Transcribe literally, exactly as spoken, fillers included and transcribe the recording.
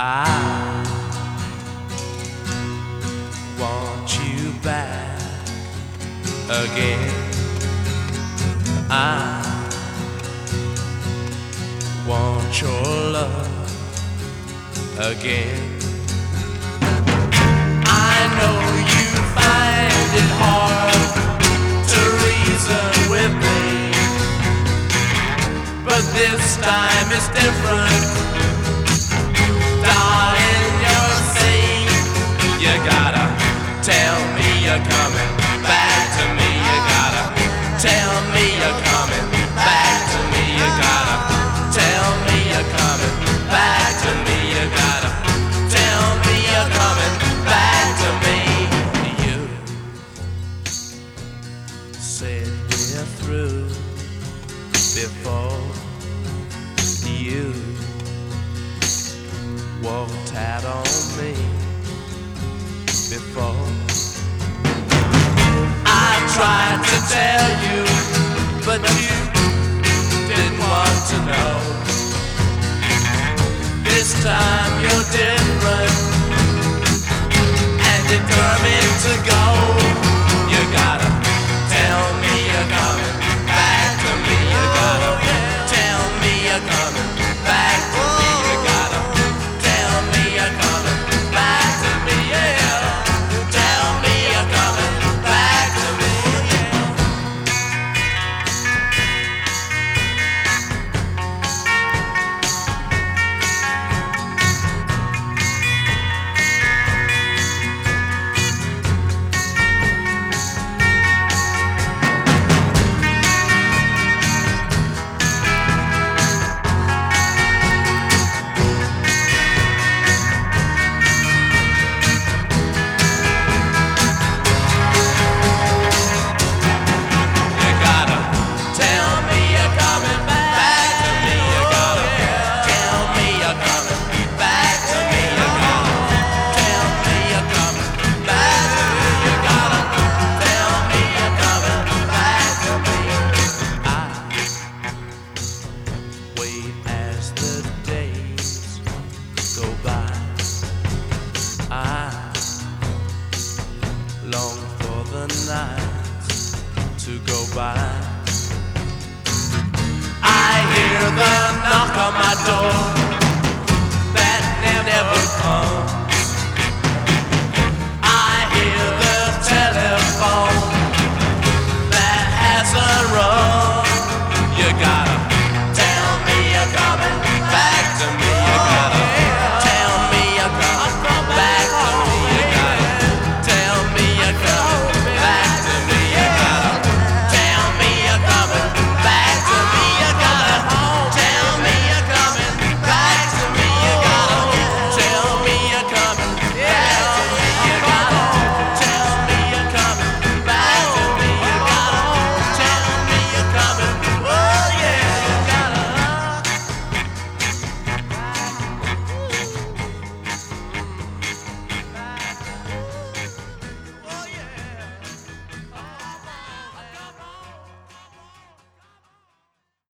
I want you back again. I want your love again. I know you find it hard to reason with me, but this time it's different. Darling, you're saying you gotta tell me you're coming back to me. You gotta tell me you're coming back to me. You gotta tell me you're coming back to me. You gotta tell me you're coming back to me. You said we're through before you walked out on me. Before I tried to tell you, but you didn't want to know. This time you're different, and determined to go. You gotta tell me you're coming back to me. You gotta tell me you're coming back to me. You gotta tell me you're coming back to me. Yeah, tell me you're coming back to me. Long for the nights to go by. I hear the knock on my door that never comes.